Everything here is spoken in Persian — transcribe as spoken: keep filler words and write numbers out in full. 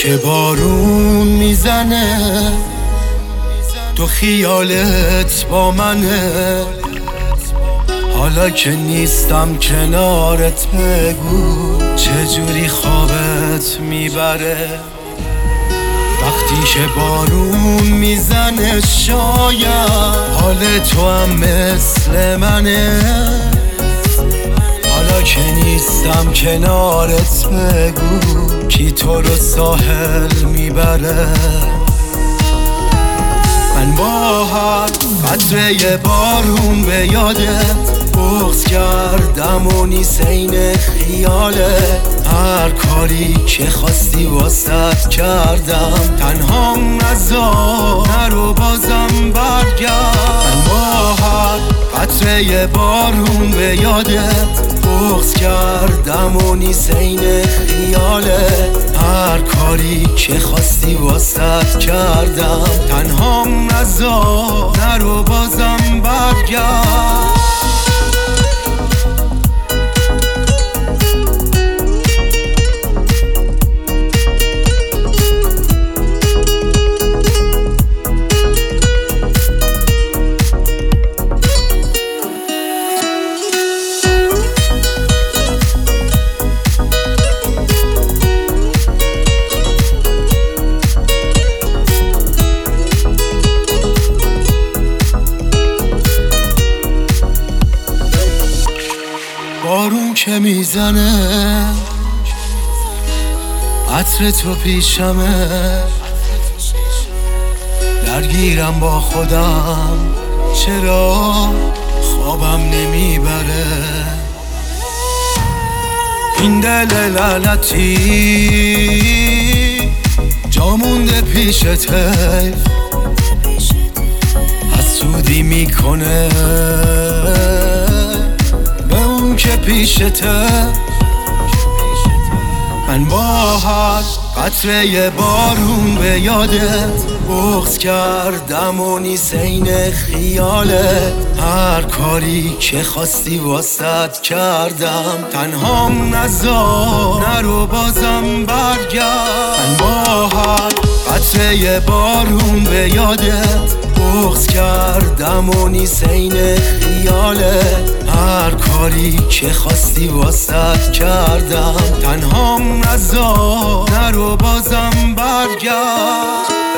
که بارون میزنه تو خیالت با منه، حالا که نیستم کنارت بگو چجوری خوابت میبره. وقتی که بارون میزنه شاید حال تو هم مثل منه، حالا که نیستم کنارت بگو کی تو رو ساحل میبره. من با هر قطره بارون به یادت بغض کردم و نیسین خیاله، هر کاری که خواستی واسط کردم، تنهام نذار نرو بازم برگرد. من با هر قطره بارون به یادت بغض کردم و نیسین خیاله، هر کاری که خواستی واسط کردم، تنهام نذار نرو بازم برگرد. بارون که میزنه عطر تو پیشمه، درگیرم با خودم چرا خوابم نمیبره. این دل لعنتی جا مونده پیشته، حسودی میکنه که پیشته. من با هر قطره بارون به یادت بغض کردم و نیسین خیاله، هر کاری که خواستی واسط کردم، تنهام نذار نرو بازم برگرد. من با هر قطره بارون به یادت بغض کردم و نیسین خیاله، هر کاری که خواستی واسط کردم، تنهام نذار نرو بازم برگرد.